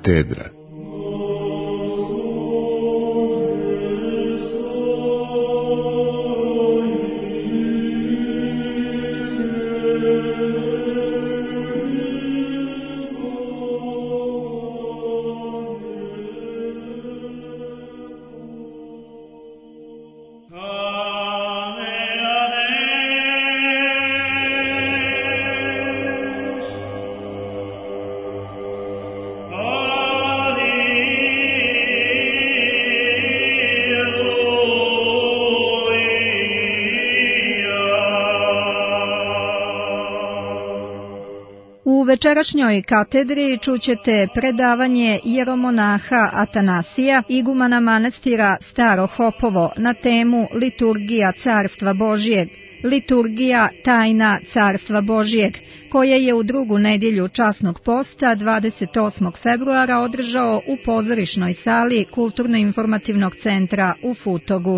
katedra. U večerašnjoj katedri čućete predavanje jeromonaha Atanasija, igumana manastira Staro Hopovo, na temu Liturgija Carstva Božijeg, Liturgija tajna Carstva Božijeg, koje je u drugu nedjelju časnog posta 28. februara održao u pozorišnoj sali Kulturno-informativnog centra u Futogu.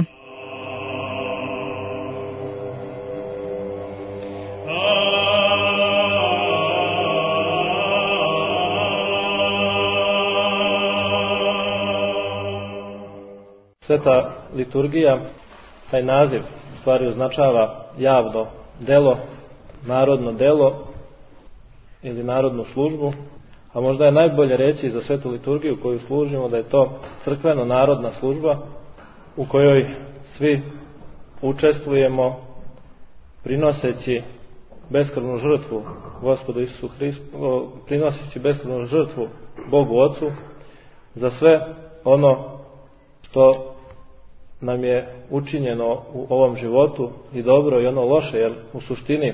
Sveta liturgija, taj naziv u stvari označava javno delo, narodno delo ili narodnu službu, a možda je najbolje reći za svetu liturgiju koju služimo da je to crkveno-narodna služba u kojoj svi učestvujemo prinoseći beskrvnu žrtvu Gospodu Isusu Hristu, prinoseći beskrvnu žrtvu Bogu Ocu za sve ono što nam je učinjeno u ovom životu i dobro i ono loše, jer u suštini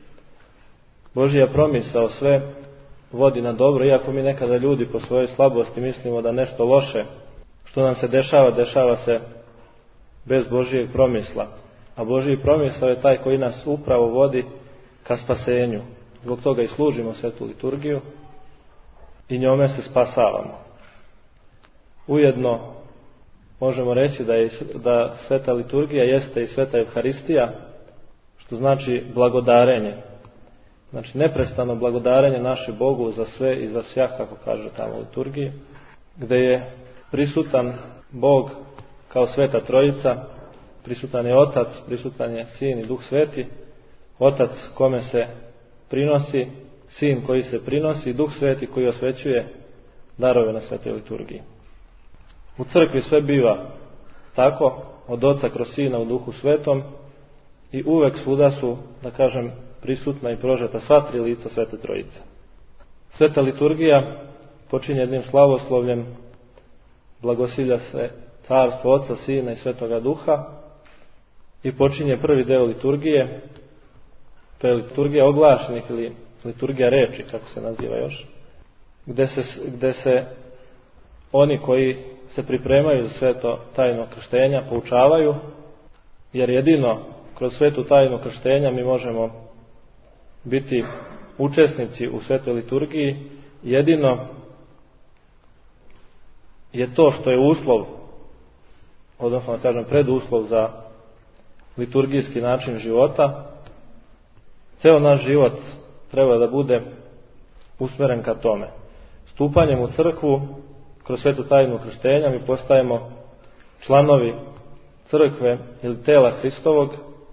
Božja promisao sve vodi na dobro, iako mi nekada ljudi po svojoj slabosti mislimo da nešto loše što nam se dešava se bez Božjeg promisla. A Božji promisao je taj koji nas upravo vodi ka spasenju. Zbog toga i služimo svetu liturgiju i njome se spasavamo. Ujedno možemo reći da sveta liturgija jeste i sveta Evharistija, što znači blagodarenje. Znači neprestano blagodarenje naše Bogu za sve i za svjah, kako kaže tamo u liturgiji, gdje je prisutan Bog kao sveta trojica, prisutan je Otac, prisutan je Sin i Duh Sveti, Otac kome se prinosi, Sin koji se prinosi i Duh Sveti koji osvećuje darove na svetoj liturgiji. U crkvi sve biva tako, od Oca kroz Sina u Duhu Svetom, i uvek svuda su, da kažem, prisutna i prožeta sva tri lica Svete Trojice. Sveta liturgija počinje jednim slavoslovljem, blagosilja se carstvo Oca, Sina i Svetoga Duha, i počinje prvi deo liturgije, to je liturgija oglašenih ili liturgija reči, kako se naziva još, gde se oni koji se pripremaju za sveto tajno krštenja poučavaju, jer jedino kroz svetu tajnu krštenja mi možemo biti učesnici u svetoj liturgiji, jedino je to što je uslov, odnosno da kažem preduslov za liturgijski način života. Ceo naš život treba da bude usmjeren ka tome. Stupanjem u crkvu kroz svetu tajnu krštenja mi postajemo članovi crkve ili tela Hristovog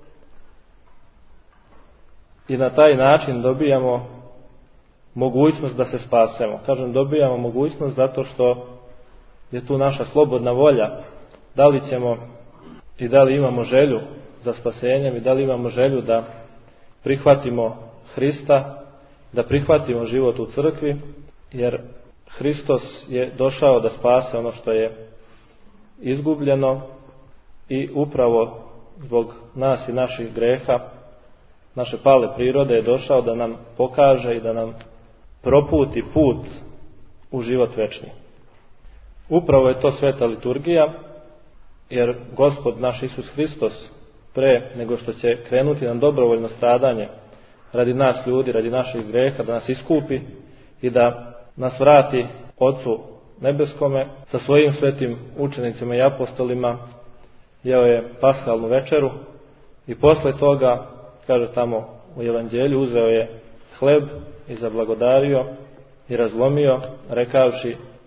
i na taj način dobijamo mogućnost da se spasemo. Kažem dobijamo mogućnost zato što je tu naša slobodna volja, da li ćemo i da li imamo želju za spasenjem i da li imamo želju da prihvatimo Hrista, da prihvatimo život u crkvi, jer Hristos je došao da spase ono što je izgubljeno i upravo zbog nas i naših greha, naše pale prirode je došao da nam pokaže i da nam proputi put u život večni. Upravo je to sveta liturgija, jer Gospod naš Isus Hristos pre nego što će krenuti na dobrovoljno stradanje radi nas ljudi, radi naših greha, da nas iskupi i da nas vrati Otcu nebeskome, sa svojim svetim učenicima i apostolima jeo je paskalnu večeru i posle toga, kaže tamo u Evanđelju, uzeo je hleb i zablagodario i razlomio, rekavši: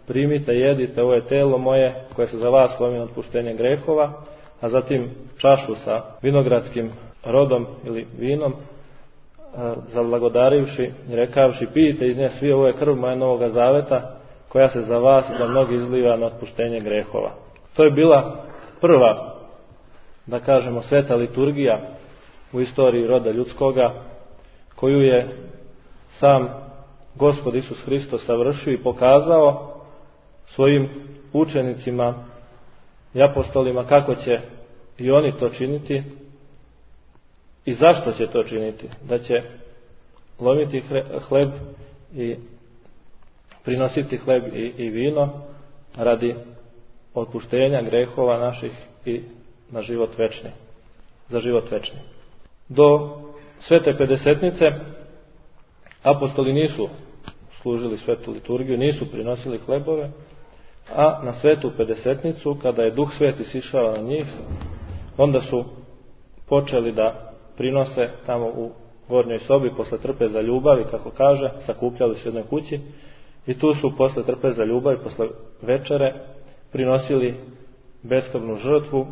primite, jedite, ovo je telo moje koje se za vas lomi na otpuštenje grehova, a zatim čašu sa vinogradskim rodom ili vinom, zablagodarivši i rekavši, pijte iz nje svi, ovo je krv moja novoga zaveta, koja se za vas i za mnogi izliva na otpuštenje grehova. To je bila prva, da kažemo, sveta liturgija u istoriji roda ljudskoga, koju je sam Gospod Isus Hristos savršio i pokazao svojim učenicima i apostolima kako će i oni to činiti i zašto će to činiti. Da će lomiti hleb i prinositi hleb i vino radi otpuštenja grehova naših i na život večni, za život večni. Do Svete Pedesetnice apostoli nisu služili svetu liturgiju, nisu prinosili hlebove, a na Svetu Pedesetnicu, kada je Duh Sveti sišao na njih, onda su počeli da prinose tamo u gornjoj sobi posle trpeza ljubavi, kako kaže, sakupljali se u jednoj kući i tu su posle trpeza ljubavi, posle večere, prinosili beskrvnu žrtvu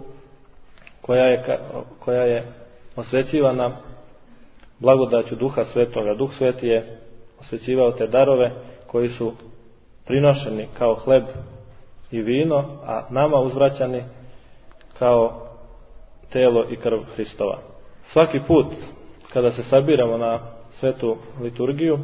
koja je osvećivana blagodaću Duha Svetoga. Duh Sveti je osvećivao te darove koji su prinošeni kao hleb i vino, a nama uzvraćani kao telo i krv Hristova. Svaki put kada se sabiramo na svetu liturgiju,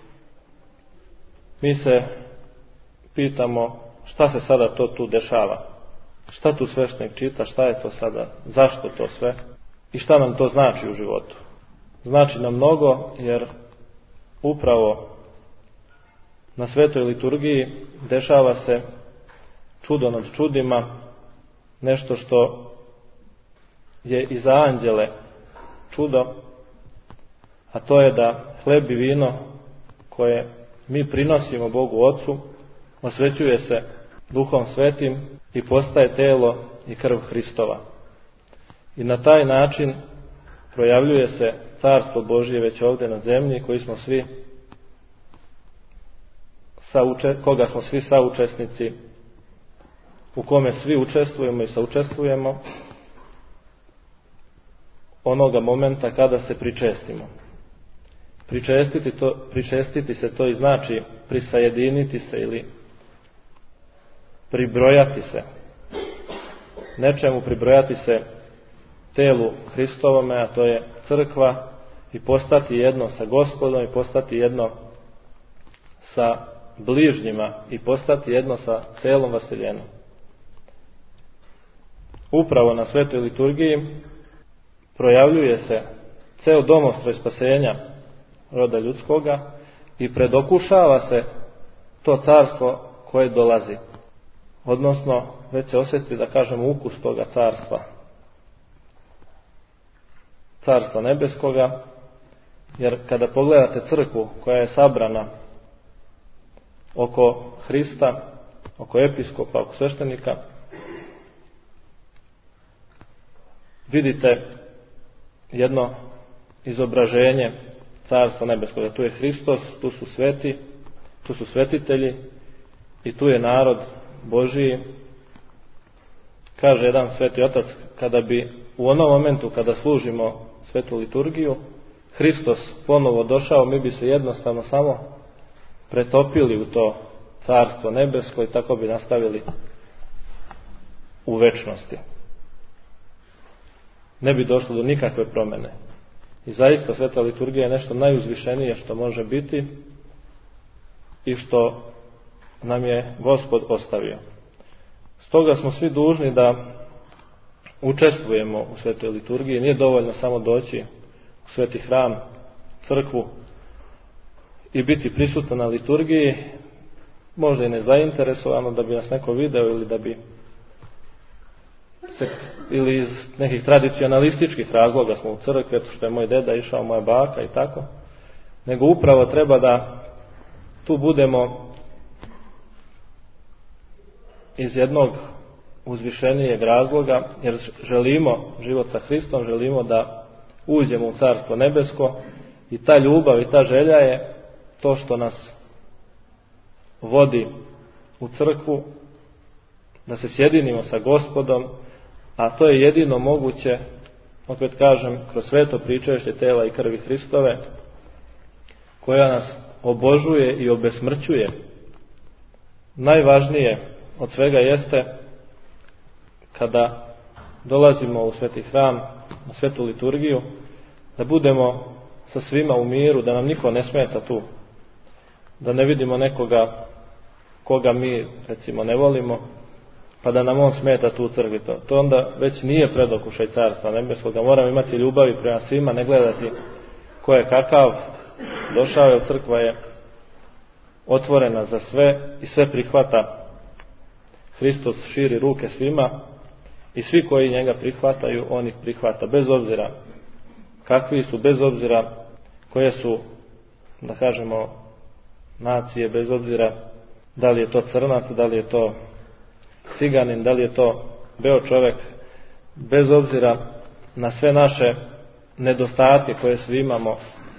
mi se pitamo šta se sada to tu dešava, šta tu sveštenik čita, šta je to sada, zašto to sve i šta nam to znači u životu. Znači nam mnogo, jer upravo na svetoj liturgiji dešava se čudo nad čudima, nešto što je i za anđele čudo, a to je da hleb i vino koje mi prinosimo Bogu Otcu osvećuje se Duhom Svetim i postaje telo i krv Hristova. I na taj način projavljuje se Carstvo Božje već ovdje na zemlji, koga smo svi saučesnici, u kome svi učestvujemo i saučestvujemo onoga momenta kada se pričestimo. Pričestiti se to i znači prisajediniti se ili pribrojati se. Nečemu pribrojati se telu Hristovome, a to je crkva, i postati jedno sa Gospodom i postati jedno sa bližnjima i postati jedno sa celom vaseljenom. Upravo na svetoj liturgiji projavljuje se ceo domostroj spasenja roda ljudskoga i predokušava se to carstvo koje dolazi. Odnosno, već se osjeti, da kažemo, ukus toga carstva. Carstva nebeskoga, jer kada pogledate crkvu koja je sabrana oko Hrista, oko episkopa, oko sveštenika, vidite jedno izobraženje Carstva nebeskoga. Tu je Hristos, tu su sveti, tu su svetitelji i tu je narod Božiji. Kaže jedan sveti otac, kada bi u onom momentu kada služimo svetu liturgiju Hristos ponovo došao, mi bi se jednostavno samo pretopili u to Carstvo nebesko i tako bi nastavili u večnosti. Ne bi došlo do nikakve promjene. I zaista sveta liturgija je nešto najuzvišenije što može biti i što nam je Gospod ostavio. Stoga smo svi dužni da učestvujemo u svetoj liturgiji. Nije dovoljno samo doći u sveti hram, crkvu i biti prisutan na liturgiji, možda i nezainteresovano da bi nas neko video ili iz nekih tradicionalističkih razloga smo u crkvi, što je moj deda išao, moja baka i tako, nego upravo treba da tu budemo iz jednog uzvišenijeg razloga, jer želimo život sa Hristom, želimo da uđemo u Carstvo nebesko i ta ljubav i ta želja je to što nas vodi u crkvu, da se sjedinimo sa Gospodom, a to je jedino moguće, opet kažem, kroz sveto pričešće tela i krvi Hristove, koja nas obožuje i obesmrćuje. Najvažnije od svega jeste kada dolazimo u sveti hram, na svetu liturgiju, da budemo sa svima u miru, da nam niko ne smeta tu, da ne vidimo nekoga koga mi recimo ne volimo, pa da nam on smeta tu u crkvi. To onda već nije predokušaj Carstva nebeskoga. Moramo imati ljubavi prema svima, ne gledati ko je kakav. Došao je, crkva je otvorena za sve i sve prihvata. Hristos širi ruke svima i svi koji njega prihvataju, on ih prihvata, bez obzira kakvi su, bez obzira koje su, da kažemo, nacije, bez obzira da li je to crnac, da li je to ciganin, da li je to beo čovjek, bez obzira na sve naše nedostatke koje svi imamo,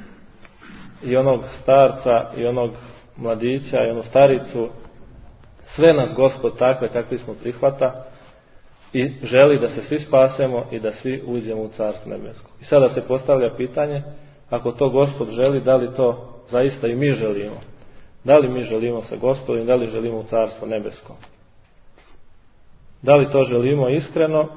i onog starca i onog mladića i onu staricu, sve nas Gospod takve kakvi smo prihvata i želi da se svi spasemo i da svi uđemo u Carstvo nebesko. I sada se postavlja pitanje, ako to Gospod želi, da li to zaista i mi želimo? Da li mi želimo sa Gospodom, da li želimo u Carstvo nebesko? Da li to želimo iskreno?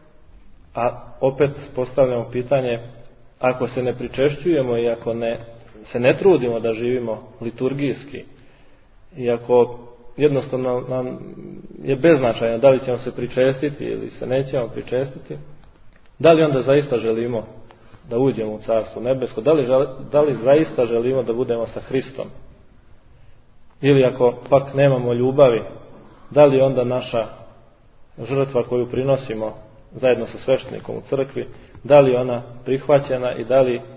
A opet postavljamo pitanje, ako se ne pričešćujemo i ako se ne trudimo da živimo liturgijski, i ako jednostavno nam je beznačajno da li ćemo se pričestiti ili se nećemo pričestiti, da li onda zaista želimo da uđemo u Carstvo nebesko? Da li zaista želimo da budemo sa Hristom? Ili ako pak nemamo ljubavi, da li onda naša žrtva koju prinosimo zajedno sa sveštenikom u crkvi, da li ona prihvaćena i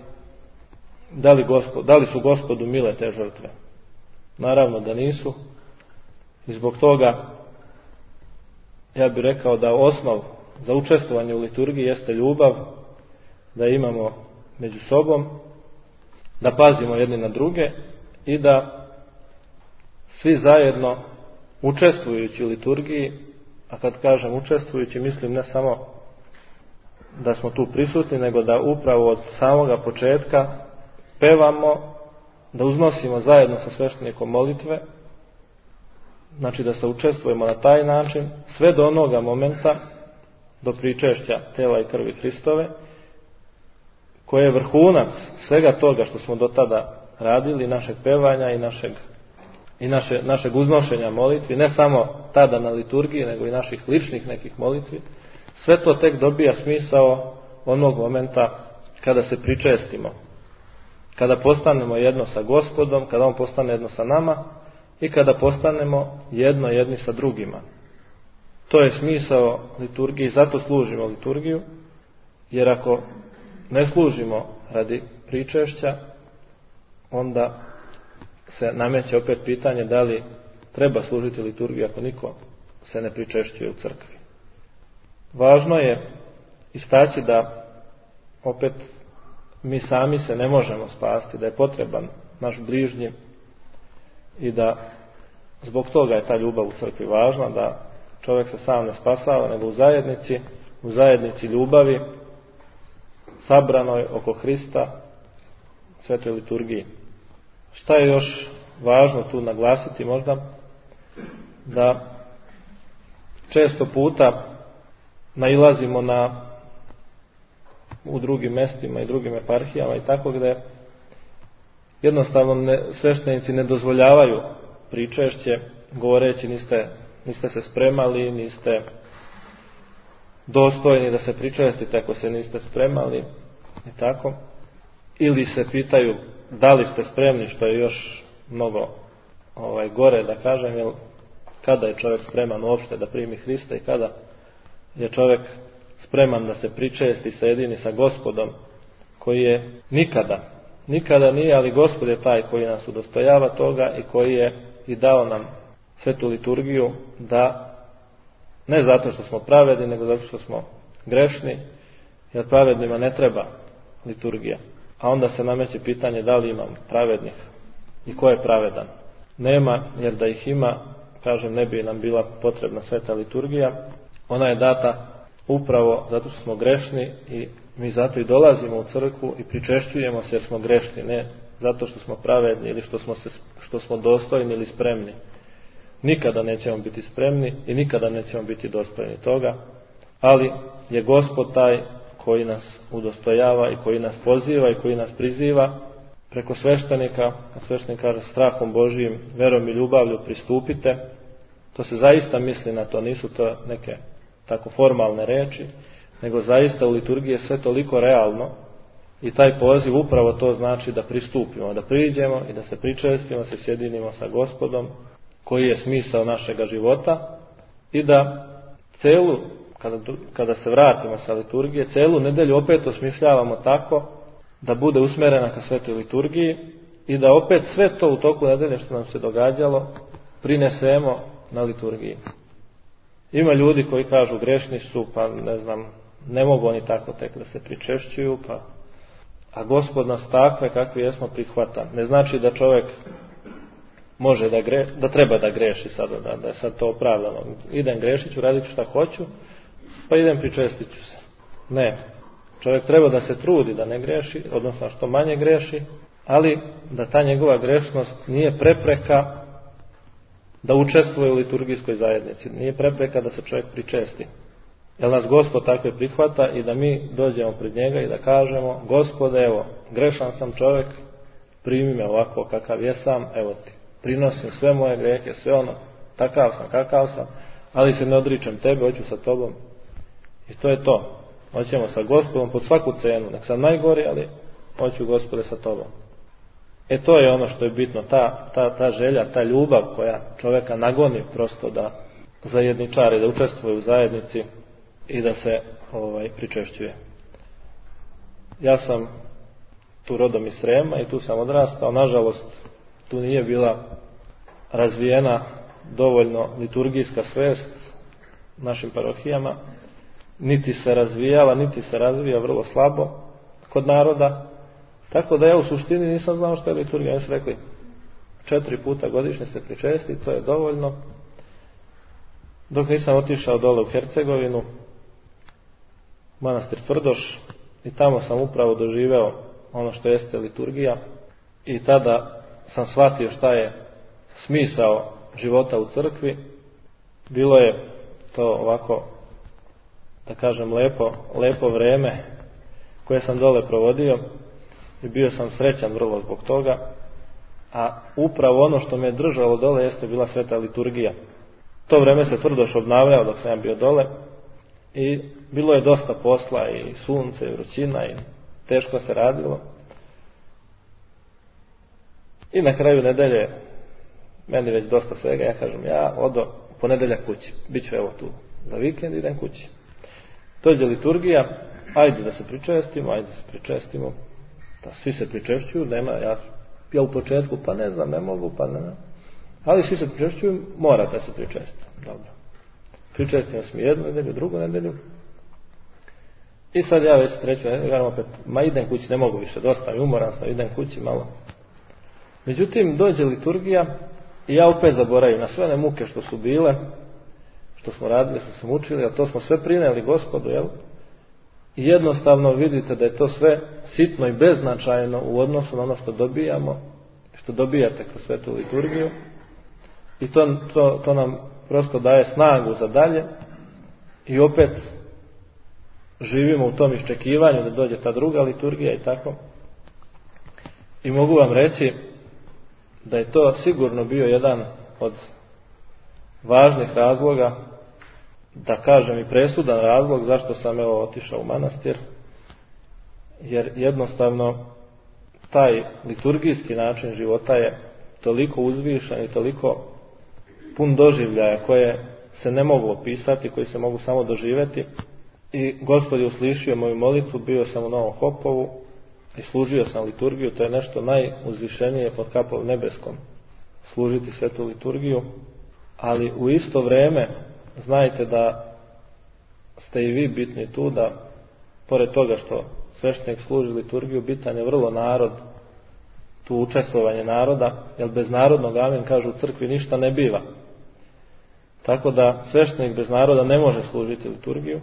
da li su Gospodu mile te žrtve? Naravno da nisu. I zbog toga ja bih rekao da osnov za učestvovanje u liturgiji jeste ljubav, da imamo među sobom, da pazimo jedni na druge i da svi zajedno učestvujući u liturgiji, a kad kažem učestvujući, mislim ne samo da smo tu prisutni, nego da upravo od samoga početka pevamo, da uznosimo zajedno sa sveštenikom molitve, znači da se učestvujemo na taj način sve do onoga momenta, do pričešća tela i krvi Hristove, koje je vrhunac svega toga što smo do tada radili, našeg pevanja i našeg uznošenja molitvi, ne samo tada na liturgiji, nego i naših ličnih nekih molitvi. Sve to tek dobija smisao onog momenta kada se pričestimo, kada postanemo jedno sa Gospodom, kada on postane jedno sa nama i kada postanemo jedni sa drugima. To je smisao liturgije i zato služimo liturgiju, jer ako ne služimo radi pričešća, onda se nameće opet pitanje da li treba služiti liturgiju ako niko se ne pričešćuje u crkvi. Važno je istaći da opet mi sami se ne možemo spasti, da je potreban naš bližnji i da zbog toga je ta ljubav u crkvi važna, da čovjek se sam ne spasava, nego u zajednici ljubavi, sabranoj oko Hrista, svetoj liturgiji. Šta je još važno tu naglasiti možda? Da često puta nailazimo u drugim mestima i drugim eparhijama i tako, gdje jednostavno sveštenici ne dozvoljavaju pričešće, govoreći niste se spremali, niste dostojni da se pričestite ako se niste spremali i tako. Ili se pitaju da li ste spremni, što je još mnogo gore da kažem, jer kada je čovjek spreman uopšte da primi Hrista i kada je čovjek spreman da se pričesti, sjedini sa Gospodom, koji je nikada nije, ali Gospod je taj koji nas udostojava toga i koji je i dao nam svetu liturgiju, da ne zato što smo pravedni, nego zato što smo grešni, jer pravednima ne treba liturgija. A onda se nameće pitanje da li imam pravednih i ko je pravedan. Nema, jer da ih ima, kažem, ne bi nam bila potrebna sveta liturgija. Ona je data upravo zato što smo grešni i mi zato i dolazimo u crkvu i pričešćujemo se jer smo grešni, ne zato što smo pravedni ili što smo dostojni ili spremni. Nikada nećemo biti spremni i nikada nećemo biti dostojni toga, ali je Gospod taj koji nas udostojava i koji nas poziva i koji nas priziva preko sveštenika. A sveštenik kaže strahom Božijim, verom i ljubavlju pristupite. To se zaista misli na to, nisu to neke tako formalne reči, nego zaista u liturgiji je sve toliko realno i taj poziv upravo to znači da pristupimo, da priđemo i da se pričestimo, se sjedinimo sa Gospodom koji je smisao našega života i da celu, kada se vratimo sa liturgije, celu nedelju opet osmišljavamo tako da bude usmjerena ka svetoj liturgiji i da opet sve to u toku nedelje što nam se događalo prinesemo na liturgiji. Ima ljudi koji kažu grešni su, pa ne mogu oni tako tek da se pričešćuju, a Gospod nas takve kakvi jesmo prihvata. Ne znači da čovjek može da treba da greši sada, da je sad to opravdano. Idem grešit ću, radit ću šta hoću, pa idem pričestit ću se. Ne. Čovjek treba da se trudi da ne greši, odnosno što manje greši, ali da ta njegova grešnost nije prepreka da učestvuje u liturgijskoj zajednici. Nije prepreka da se čovjek pričesti. Jer nas Gospod takve prihvata i da mi dođemo pred njega i da kažemo Gospode, evo, grešan sam čovjek, primi me ovako kakav jesam, evo ti, prinosim sve moje grijehe, sve ono, takav sam, kakav sam, ali se ne odričem tebe, hoću sa tobom. I to je to. Hoćemo sa Gospodom pod svaku cenu, nek sam najgori, ali hoću Gospode sa tobom. To je ono što je bitno, ta želja, ta ljubav koja čovjeka nagoni prosto da zajedničari, da učestvuje u zajednici i da se pričešćuje. Ja sam tu rodom iz Srema i tu sam odrastao. Nažalost, tu nije bila razvijena dovoljno liturgijska svest našim parohijama. Niti se razvijala, niti se razvija vrlo slabo kod naroda. Tako da ja u suštini nisam znao što je liturgija. Oni su rekli 4 puta godišnje se pričesti, to je dovoljno. Dok nisam otišao dole u Hercegovinu, manastir Tvrdoš, i tamo sam upravo doživeo ono što jeste liturgija i tada sam shvatio šta je smisao života u crkvi. Bilo je to ovako, da kažem, lepo vreme koje sam dole provodio i bio sam srećan vrlo zbog toga, a upravo ono što me je držalo dole jeste bila sveta liturgija. To vreme se Tvrdoš obnavljao dok sam ja bio dole i bilo je dosta posla i sunce i vrućina i teško se radilo. I na kraju nedelje meni već dosta svega, ja kažem, ja odo u ponedjeljak kući, bit ću evo tu za vikend, idem kući. Dođe liturgija, ajde da se pričestimo, da svi se pričešćuju, nema, ja u početku pa ne znam, ne mogu, pa ne. Ali svi se pričešćuju, morate se pričestiti. Dobro. Pričestimo se mi jednu nedelju, drugu nedelju. I sad ja već treću nedelju, kažem opet, idem kući, ne mogu više, dosta mi, umoran sam, idem kući malo. Međutim, dođe liturgija i ja opet zaboravim na sve one muke što su bile, što smo radili, što smo učili, a to smo sve prineli Gospodu, jel? I jednostavno vidite da je to sve sitno i beznačajno u odnosu na ono što dobijamo, što dobijate kroz svetu liturgiju. I to nam prosto daje snagu za dalje i opet živimo u tom iščekivanju da dođe ta druga liturgija i tako. I mogu vam reći da je to sigurno bio jedan od važnih razloga, da kažem i presudan razlog zašto sam otišao u manastir, jer jednostavno taj liturgijski način života je toliko uzvišen i toliko pun doživljaja koje se ne mogu opisati, koji se mogu samo doživjeti. I Gospod je uslišio moju molitvu, bio sam u Novom Hopovu i služio sam liturgiju. To je nešto najuzvišenije pod kapom nebeskom, služiti svetu liturgiju, ali u isto vrijeme znajte da ste i vi bitni tu, da pored toga što sveštenik služi liturgiju, bitan je vrlo narod, tu učestvovanje naroda, jer bez narodnog, amin, kažu u crkvi, ništa ne biva. Tako da sveštenik bez naroda ne može služiti liturgiju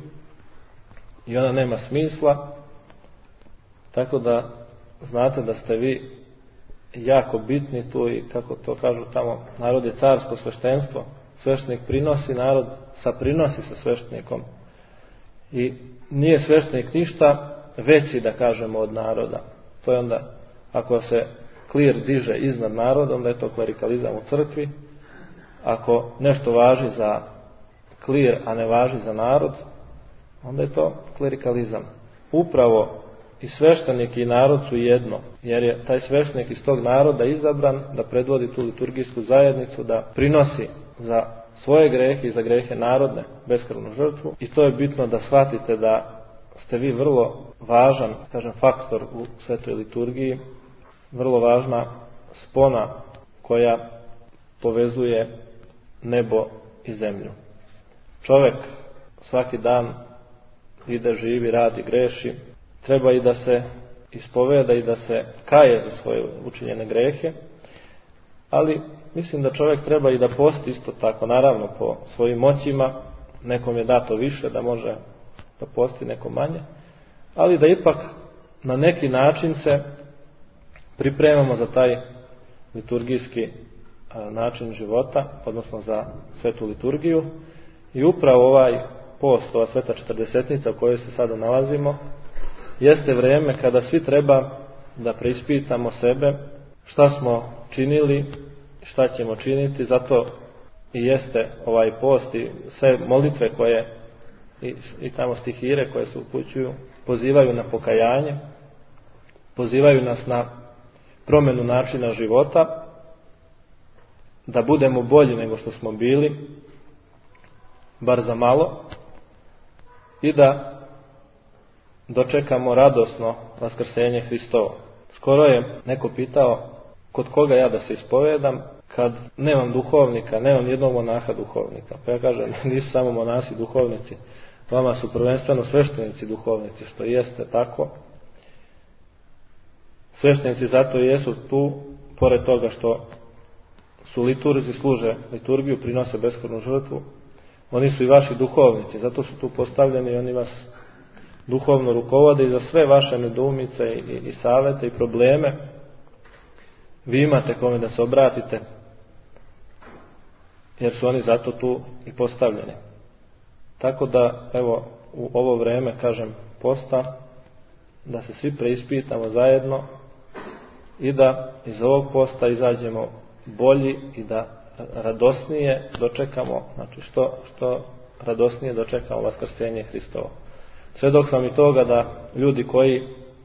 i ona nema smisla. Tako da znate da ste vi jako bitni tu i kako to kažu tamo, narod je carsko sveštenstvo. Sveštenik prinosi, narod saprinosi sa sveštenikom. I nije sveštenik ništa veći, da kažemo, od naroda. To je onda, ako se klir diže iznad naroda, onda je to klerikalizam u crkvi. Ako nešto važi za klir, a ne važi za narod, onda je to klerikalizam. Upravo i sveštenik i narod su jedno, jer je taj sveštenik iz tog naroda izabran da predvodi tu liturgijsku zajednicu, da prinosi za svoje grehe i za grehe narodne beskrvnu žrtvu. I to je bitno da shvatite da ste vi vrlo važan, kažem, faktor u svetoj liturgiji, vrlo važna spona koja povezuje nebo i zemlju. Čovjek svaki dan ide, živi, radi, greši. Treba i da se ispoveda i da se kaje za svoje učinjene grehe, ali mislim da čovjek treba i da posti isto tako, naravno po svojim moćima. Nekom je dato više da može da posti, neko manje, ali da ipak na neki način se pripremamo za taj liturgijski način života, odnosno za svetu liturgiju. I upravo ovaj post, ova sveta četrdesetnica u kojoj se sada nalazimo, jeste vrijeme kada svi treba da preispitamo sebe, šta smo činili, šta ćemo činiti. Zato i jeste ovaj post i sve molitve koje i tamo stihire koje se upućuju, pozivaju na pokajanje, pozivaju nas na promjenu načina života, da budemo bolji nego što smo bili, bar za malo, i da dočekamo radosno vaskrsenje Hristovo. Skoro je neko pitao kod koga ja da se ispovedam kad nemam duhovnika, nemam jednog monaha duhovnika. Pa ja kažem, nisu samo monasi duhovnici, vama su prvenstveno sveštenici duhovnici, što jeste tako. Sveštenici zato i jesu tu, pored toga što su liturzi, služe liturgiju, prinose beskrvnu žrtvu, oni su i vaši duhovnici, zato su tu postavljeni i oni vas duhovno rukovode i za sve vaše nedoumice i savete i probleme vi imate kome da se obratite, jer su oni zato tu i postavljeni. Tako da, evo, u ovo vrijeme, kažem, posta, da se svi preispitamo zajedno i da iz ovog posta izađemo bolji i da radosnije dočekamo, znači što radosnije dočekamo vaskrsenje Hristovo. Svjedok sam i toga da ljudi koji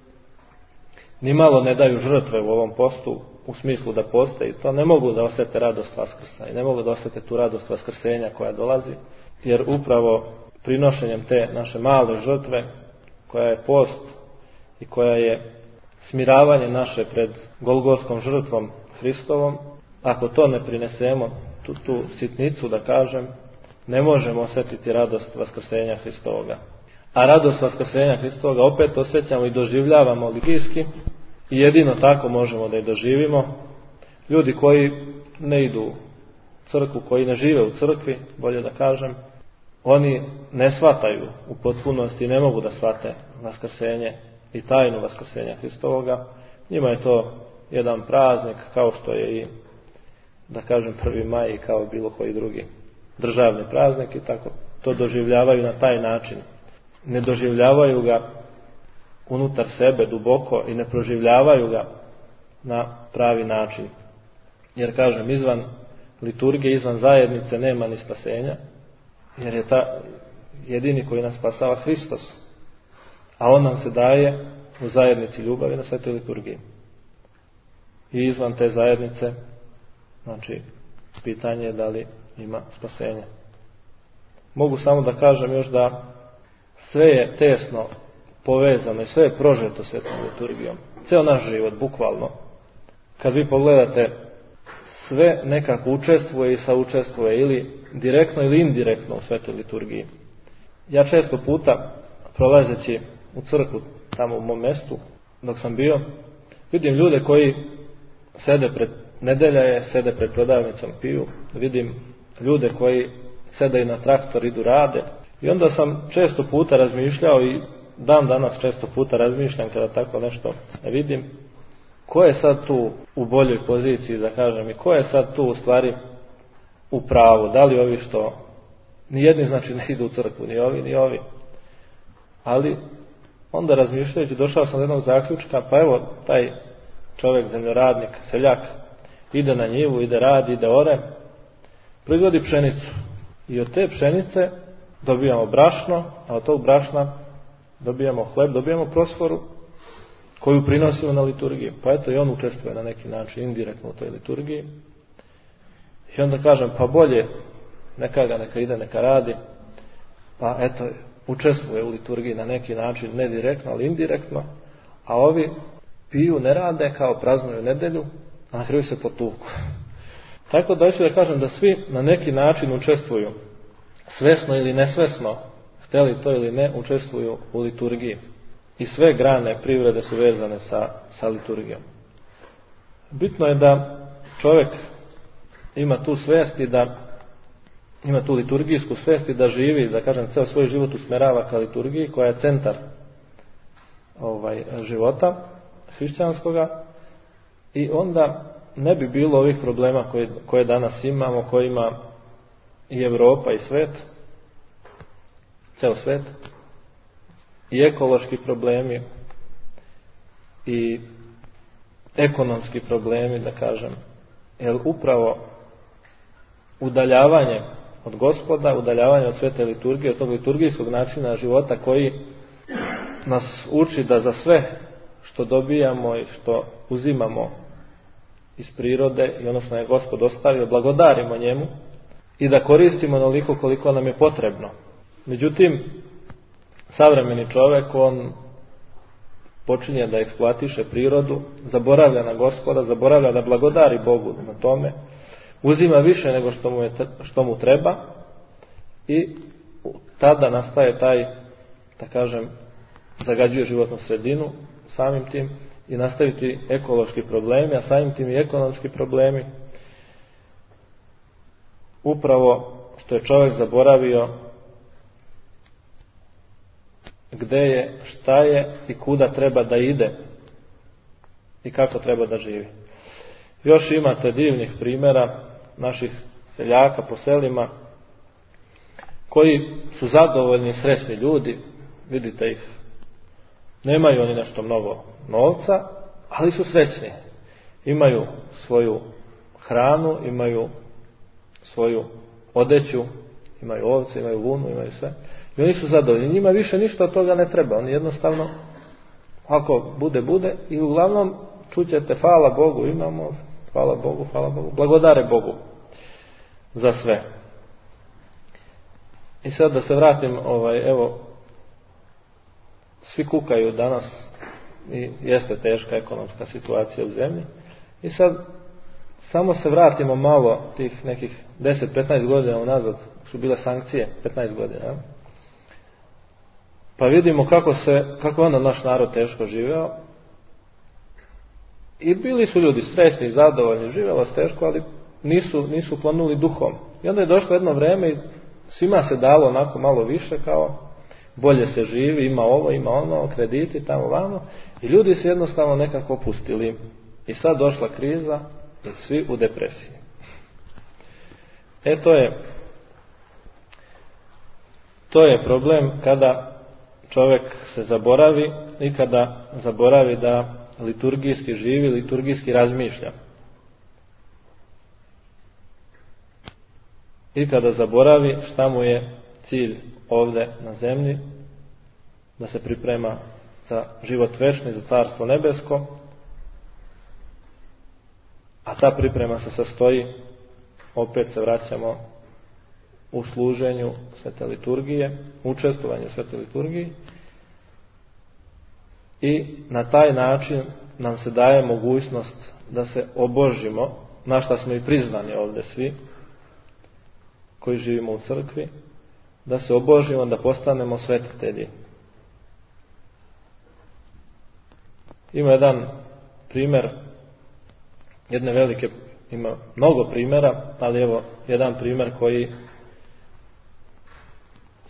nimalo ne daju žrtve u ovom postu, u smislu da poste, i to ne mogu da osjete radost Vaskrsa i ne mogu da osjete tu radost vaskrsenja koja dolazi, jer upravo prinošenjem te naše male žrtve, koja je post i koja je smiravanje naše pred golgotskom žrtvom Hristovom, ako to ne prinesemo, tu sitnicu da kažem, ne možemo osjetiti radost vaskrsenja Hristovoga. A radost vaskrsenja Hristovoga opet osjećamo i doživljavamo liturgijski i jedino tako možemo da je doživimo. Ljudi koji ne idu u crkvu, koji ne žive u crkvi, bolje da kažem, oni ne shvataju u potpunosti, ne mogu da shvate vaskrsenje i tajnu vaskrsenja Hristovoga. Njima je to jedan praznik, kao što je i, da kažem, 1. maj i kao bilo koji drugi državni praznik, i tako to doživljavaju na taj način. Ne doživljavaju ga unutar sebe duboko i ne proživljavaju ga na pravi način. Jer, kažem, izvan liturgije, izvan zajednice nema ni spasenja, jer je ta jedini koji nas spasava Hristos, a on nam se daje u zajednici ljubavi na svetoj liturgiji. I izvan te zajednice, znači, pitanje je da li ima spasenja. Mogu samo da kažem još da sve je tesno povezano i sve je prožeto svetom liturgijom. Ceo naš život, bukvalno. Kad vi pogledate, sve nekako učestvuje i saučestvuje ili direktno ili indirektno u svetoj liturgiji. Ja često puta, prolazeći u crkvu tamo u mom mjestu, dok sam bio, vidim ljude koji sede pred, nedelja je, sede pred prodavnicom, piju. Vidim ljude koji sedaju na traktor, idu rade. I onda sam često puta razmišljao i dan danas često puta razmišljam kada tako nešto vidim, ko je sad tu u boljoj poziciji, da kažem, i ko je sad tu u stvari u pravu, da li ovi što nijedni znači ne idu u crkvu, ni ovi. Ali onda razmišljajući došao sam do jednog zaključka, pa evo taj čovjek, zemljoradnik, seljak, ide na njivu, ide radi, ide ore, proizvodi pšenicu i od te pšenice dobijamo brašno, a od tog brašna dobijamo hleb, dobijamo prosforu koju prinosimo na liturgiju. Pa eto i on učestvuje na neki način indirektno u toj liturgiji. I onda kažem, pa bolje neka ide, neka radi, pa eto učestvuje u liturgiji na neki način, ne direktno, ali indirektno, a ovi piju, ne rade, kao praznuju nedjelju, a na kraju se potuku. Tako da ću da kažem da svi na neki način učestvuju, svesno ili nesvesno, htjeli to ili ne, učestvuju u liturgiji. I sve grane privrede su vezane sa liturgijom. Bitno je da čovjek ima tu svest i da ima tu liturgijsku svest i da živi, da kažem, ceo svoj život usmjerava ka liturgiji koja je centar života hrišćanskoga, i onda ne bi bilo ovih problema koje danas imamo, koje ima i Europa i svet, ceo svet, i ekološki problemi i ekonomski problemi, da kažem, jer upravo udaljavanje od Gospoda, udaljavanje od svete liturgije, od tog liturgijskog načina života koji nas uči da za sve što dobijamo i što uzimamo iz prirode i ono što nam je Gospod ostavio, blagodarimo njemu i da koristimo onoliko koliko nam je potrebno. Međutim, savremeni čovjek, on počinje da eksploatiše prirodu, zaboravlja na Gospoda, zaboravlja da blagodari Bogu na tome, uzima više nego što mu treba, i tada nastaje taj, da kažem, zagađuje životnu sredinu samim tim i nastaviti ekološki problemi, a samim tim i ekonomski problemi. Upravo što je čovjek zaboravio gde je, šta je i kuda treba da ide i kako treba da živi. Još imate divnih primjera naših seljaka po selima koji su zadovoljni, sretni ljudi, vidite ih, nemaju oni nešto mnogo novca, ali su srećni. Imaju svoju hranu, imaju svoju odeću, imaju ovce, imaju vunu, imaju sve. I oni su zadovoljni. Njima više ništa od toga ne treba. Oni jednostavno, ako bude, i uglavnom čućete, hvala Bogu imamo, hvala Bogu, blagodare Bogu za sve. I sad da se vratim, evo, svi kukaju danas i jeste teška ekonomska situacija u zemlji. I sad samo se vratimo malo tih nekih 10-15 godina unazad, su bile sankcije, 15 godina. Pa vidimo kako onda naš narod teško živeo. I bili su ljudi stresni, zadovoljni, živelo se teško, ali nisu klonuli duhom. I onda je došlo jedno vrijeme i svima se dalo onako malo više, kao bolje se živi, ima ovo, ima ono, krediti tamo vamo, i ljudi se jednostavno nekako opustili. I sad došla kriza i svi u depresiji. To je problem kada čovjek se zaboravi i kada zaboravi da liturgijski živi, liturgijski razmišlja. I kada zaboravi šta mu je cilj ovdje na zemlji, da se priprema za život večni, za carstvo nebesko, a ta priprema se sastoji, opet se vraćamo u služenju svete liturgije, učestvovanju u svete liturgiji, i na taj način nam se daje mogućnost da se obožimo, na šta smo i prizvani ovdje svi koji živimo u crkvi, da se obožimo, da postanemo svetitelji. Ima jedan primjer jedne velike, ima mnogo primjera, ali evo jedan primjer koji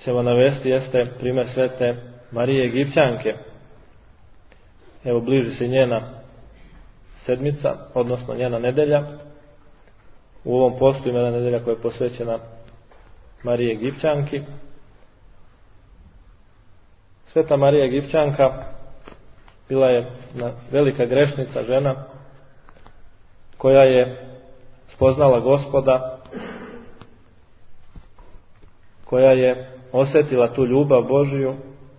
ćemo navesti jeste primjer svete Marije Egipćanke. Evo, bliži se njena sedmica, odnosno njena nedelja. U ovom postu ima jedna nedelja koja je posvećena Mariji Egipćanki. Sveta Marija Egipćanka bila je velika grešnica žena koja je spoznala Gospoda, koja je osjetila tu ljubav Božiju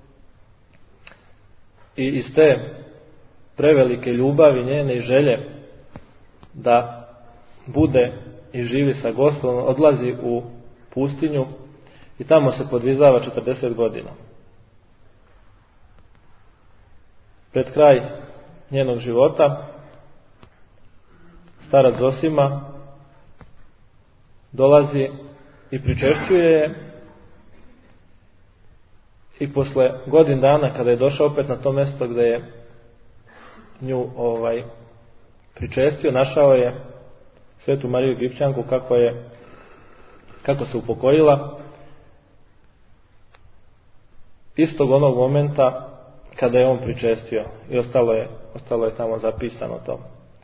i iz te prevelike ljubavi njene i želje da bude i živi sa Gospodom odlazi u pustinju i tamo se podvizava 40 godina. Pred kraj njenog života starac Zosima dolazi i pričešćuje je i posle godin dana kada je došao opet na to mjesto gdje je nju pričestio, našao je svetu Mariju Egipćanku kako se upokojila istog onog momenta kada je on pričestio i ostalo je tamo zapisano to.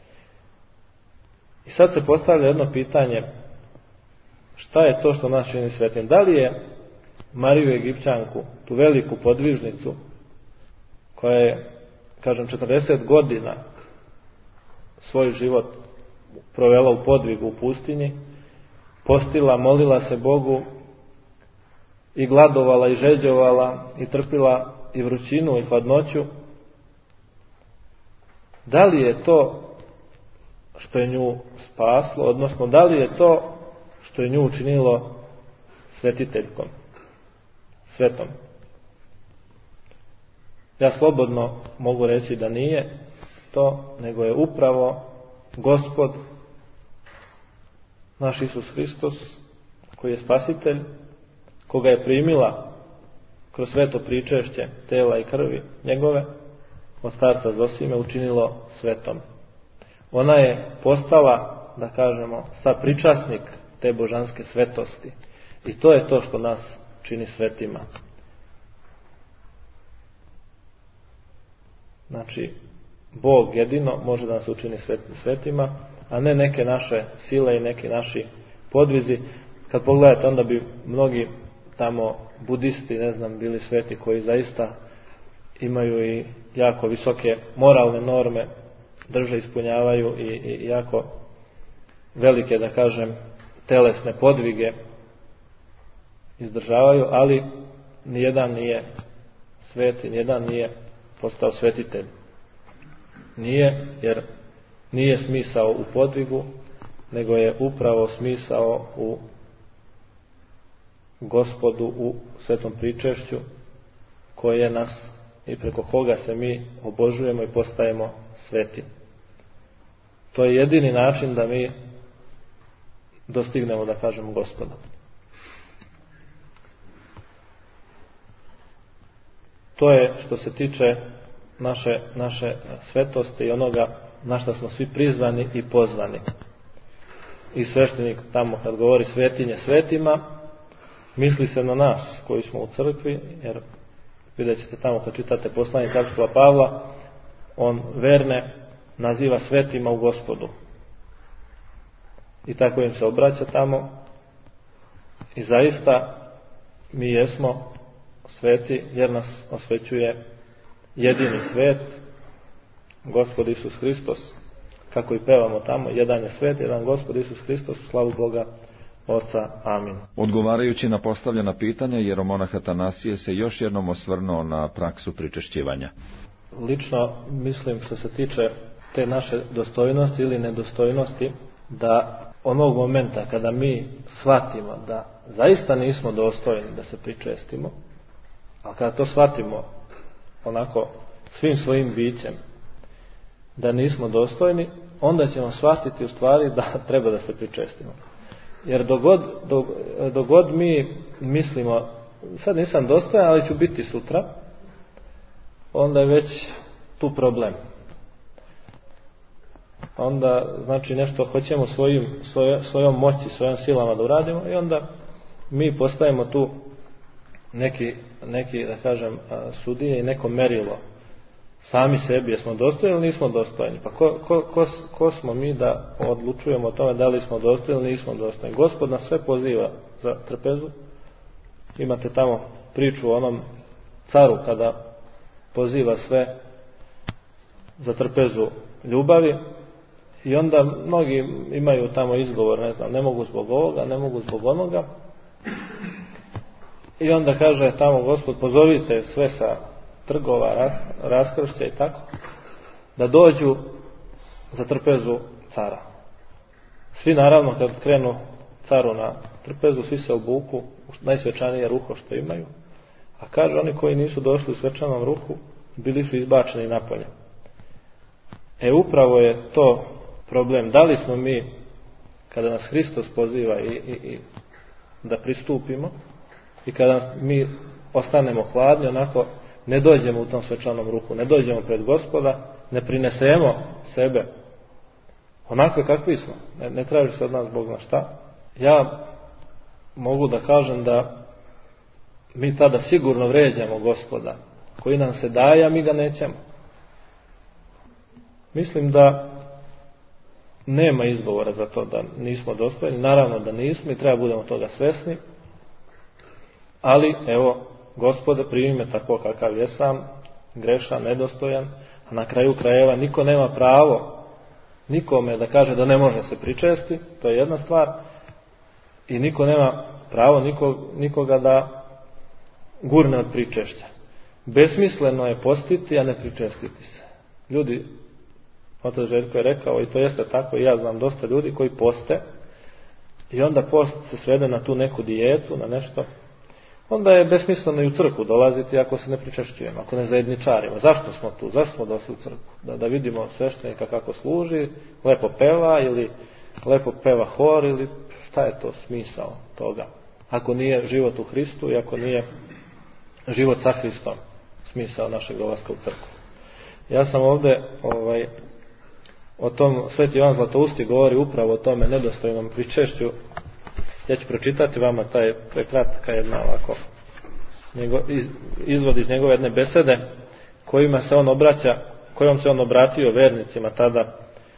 I sad se postavlja jedno pitanje, šta je to što nas čini svetim? Da li je Mariju Egipćanku, tu veliku podvižnicu koja je, kažem, 40 godina svoj život provela u podvigu u pustinji, postila, molila se Bogu i gladovala i žeđovala i trpila i vrućinu i hladnoću, da li je to što je nju spaslo, odnosno da li je to što je nju učinilo svetiteljkom, svetom? Ja slobodno mogu reći da nije to, nego je upravo Gospod, naš Isus Hristos, koji je spasitelj, koga je primila kroz sveto pričešće tela i krvi njegove, od starca Zosime učinilo svetom. Ona je postala, da kažemo, sapričasnik te božanske svetosti. I to je to što nas čini svetima. Znači, Bog jedino može da nas učini svetima, a ne neke naše sile i neki naši podvizi. Kad pogledate, onda bi mnogi tamo budisti, bili sveti koji zaista imaju i jako visoke moralne norme, drže, ispunjavaju i jako velike, da kažem, telesne podvige izdržavaju, ali nijedan nije sveti, nijedan nije postao svetitelj. Nije, jer nije smisao u podvigu, nego je upravo smisao u Gospodu, u svetom pričešću, koje nas i preko koga se mi obožujemo i postajemo sveti. To je jedini način da mi dostignemo, da kažemo, Gospoda. To je što se tiče naše svetosti i onoga na što smo svi prizvani i pozvani. I sveštenik tamo kad govori svetinje svetima, misli se na nas koji smo u crkvi, jer vidjet ćete tamo kad čitate poslanik apostola Pavla, on verne naziva svetima u Gospodu. I tako im se obraća tamo. I zaista mi jesmo sveti jer nas osvećuje jedini svet, Gospod Isus Hristos. Kako i pevamo tamo, jedan je svet, jedan Gospod Isus Hristos, u slavu Boga Oca. Amin. Odgovarajući na postavljena pitanja, jeromonah Atanasije se još jednom osvrnuo na praksu pričešćivanja. Lično mislim, što se tiče te naše dostojnosti ili nedostojnosti, da onog momenta kada mi shvatimo da zaista nismo dostojni da se pričestimo, a kada to shvatimo onako svim svojim bićem da nismo dostojni, onda ćemo shvatiti u stvari da treba da se pričestimo. Jer dogod mi mislimo sad nisam dostojan, ali ću biti sutra, onda je već tu problem. Onda znači nešto hoćemo svojom moći, svojom silama da uradimo i onda mi postajemo tu neki da kažem sudije i neko merilo sami sebi, jesmo dostojni ili nismo dostojni. Pa ko smo mi da odlučujemo o tome da li smo dostojni ili nismo dostojni? Gospod nas sve poziva za trpezu. Imate tamo priču o onom caru kada poziva sve za trpezu ljubavi i onda mnogi imaju tamo izgovor, ne znam, ne mogu zbog ovoga, ne mogu zbog onoga. I onda kaže tamo Gospod, pozovite sve sa trgova, raskršća i tako, da dođu za trpezu cara. Svi naravno kad krenu caru na trpezu, svi se obuku u najsvečanije ruho što imaju, a kaže oni koji nisu došli u svečanom ruhu, bili su izbačeni napolje. Upravo je to problem. Da li smo mi, kada nas Hristos poziva i da pristupimo, i kada mi ostanemo hladni, onako ne dođemo u tom svečanom ruhu, ne dođemo pred Gospoda, ne prinesemo sebe onakve kakvi smo, ne traži se od nas Bog zna šta. Ja mogu da kažem da mi tada sigurno vređamo Gospoda koji nam se daje, a mi ga nećemo. Mislim da nema izgovora za to da nismo dostojni, naravno da nismo i treba budemo toga svesni, ali evo, Gospode, primi me tako kakav jesam, grešan, nedostojan, a na kraju krajeva niko nema pravo nikome da kaže da ne može se pričesti, to je jedna stvar, i niko nema pravo nikoga da gurne od pričešća. Besmisleno je postiti, a ne pričestiti se. Ljudi, otac Željko je rekao, i to jeste tako, i ja znam dosta ljudi koji poste, i onda post se svede na tu neku dijetu, na nešto, onda je besmisleno i u crkvu dolaziti ako se ne pričešćujemo, ako ne zajedničarimo. Zašto smo tu? Zašto smo došli u crkvu? Da vidimo sveštenika kako služi, lepo peva ili lepo peva hor ili šta je to smisao toga? Ako nije život u Hristu i ako nije život sa Hristom smisao našeg dolaska u crkvu. Ja sam ovdje o tom, Sveti Ivan Zlatousti govori upravo o tome nedostojnom pričešću. Ja ću pročitati vama taj prekratka jedna ovako izvod iz njegove jedne besede kojom se on obratio vernicima tada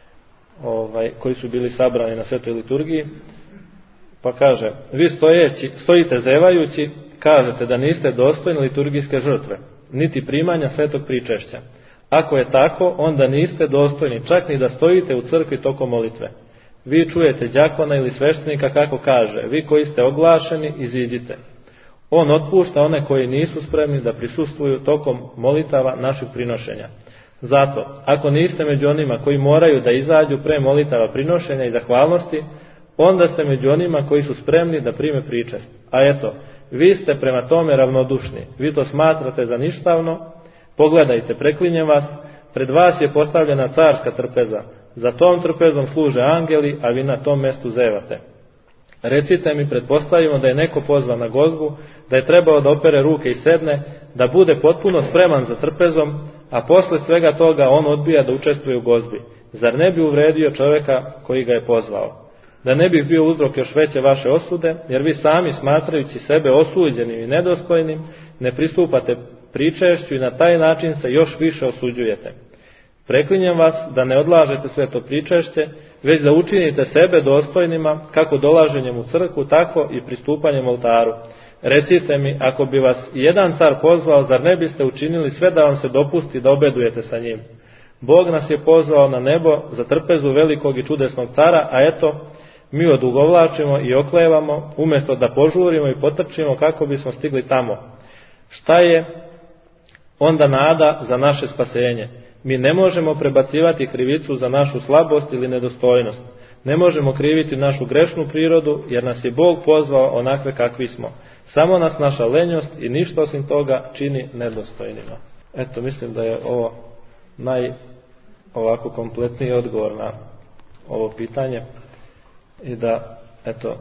koji su bili sabrani na svetoj liturgiji, pa kaže: vi stojite zevajući, kažete da niste dostojni liturgijske žrtve niti primanja svetog pričešća. Ako je tako, onda niste dostojni čak ni da stojite u crkvi tokom molitve. Vi čujete đakona ili sveštenika kako kaže: vi koji ste oglašeni, iziđite. On otpušta one koji nisu spremni da prisustvuju tokom molitava naših prinošenja. Zato, ako niste među onima koji moraju da izađu pre molitava prinošenja i zahvalnosti, onda ste među onima koji su spremni da prime pričest. A eto, vi ste prema tome ravnodušni, vi to smatrate za ništavno. Pogledajte, preklinjem vas, pred vas je postavljena carska trpeza. Za tom trpezom služe angeli, a vi na tom mjestu zevate. Recite mi, pretpostavimo da je neko pozvan na gozbu, da je trebao da opere ruke i sedne, da bude potpuno spreman za trpezom, a posle svega toga on odbija da učestvuje u gozbi. Zar ne bi uvredio čovjeka koji ga je pozvao? Da ne bi bio uzrok još veće vaše osude, jer vi sami smatrajući sebe osuđenim i nedostojnim, ne pristupate pričešću i na taj način se još više osuđujete. Preklinjem vas da ne odlažete sveto pričešće, već da učinite sebe dostojnima, kako dolaženjem u crkvu, tako i pristupanjem oltaru. Recite mi, ako bi vas jedan car pozvao, zar ne biste učinili sve da vam se dopusti da obedujete sa njim? Bog nas je pozvao na nebo za trpezu velikog i čudesnog cara, a eto, mi odugovlačimo i oklevamo, umjesto da požurimo i potrčimo kako bismo stigli tamo. Šta je onda nada za naše spasenje? Mi ne možemo prebacivati krivicu za našu slabost ili nedostojnost. Ne možemo kriviti našu grešnu prirodu, jer nas je Bog pozvao onakve kakvi smo. Samo nas naša lenjost i ništa osim toga čini nedostojnima. Eto, mislim da je ovo ovako kompletniji odgovor na ovo pitanje i da, eto,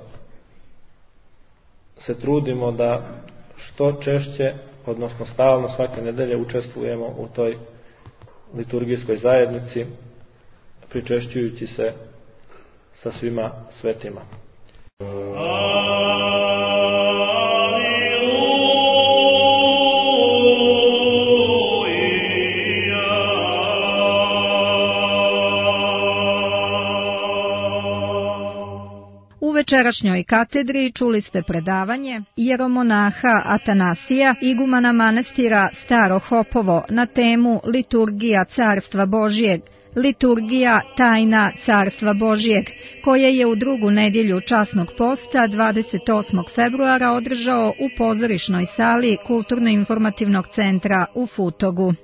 se trudimo da što češće, odnosno stalno svake nedelje učestvujemo u toj liturgijskoj zajednici, pričešćujući se sa svima svetima. Alleluja. večerašnjoj katedri čuli ste predavanje jeromonaha Atanasija, igumana manastira Staro Hopovo, na temu Liturgija Carstva Božijeg, Liturgija tajna Carstva Božijeg, koje je u drugu nedjelju časnog posta 28. februara održao u pozorišnoj sali Kulturno-informativnog centra u Futogu.